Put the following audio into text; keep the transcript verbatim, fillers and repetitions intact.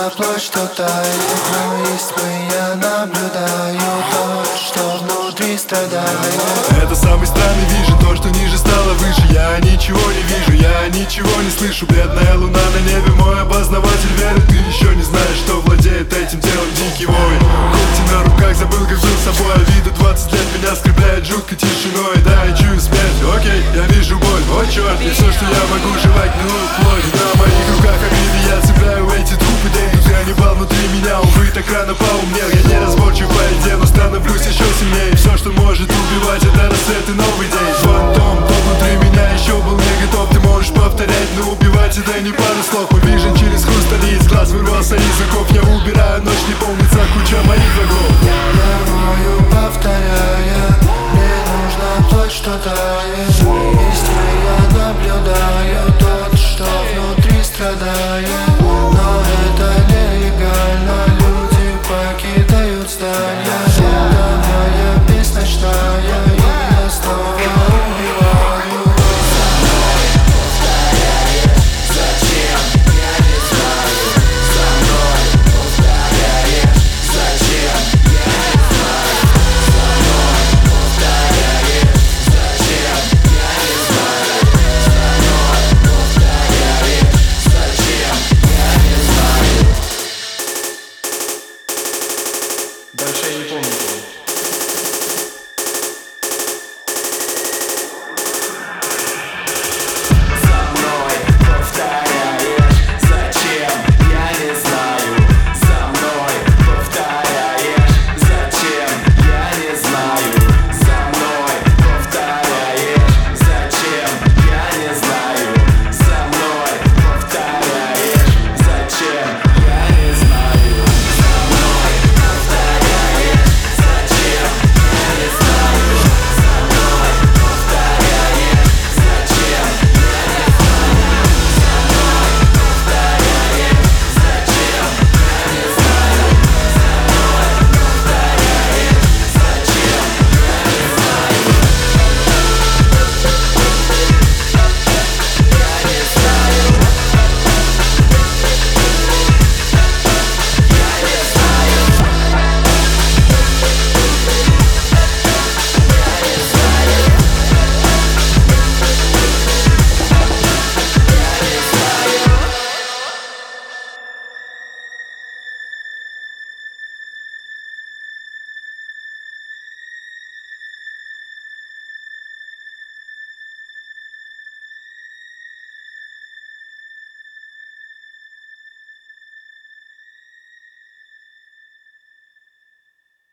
моя плоть, что тает, но из тьмы я наблюдаю то, что внутри страдает. Это самый странный вижен, то, что ниже стало выше. Я ничего не вижу, я ничего не слышу. Бледная луна на небе, мой обознаватель верит. Ты еще не знаешь, что владеет этим делом дикий вой. Когти на руках, забыл, как жил собой. А виду двадцать лет меня скрепляет жуткой тишиной. Да, я чую смерть, окей, я вижу боль, о черт. И все, что я могу, жевать гнилую плоть. На моих руках обиды, я цепляю эти трупы. Да идут Ганнибал внутри меня, увы, так рано поумнел. Я не разборчив по еде, но становлюсь еще сильнее. Все, что может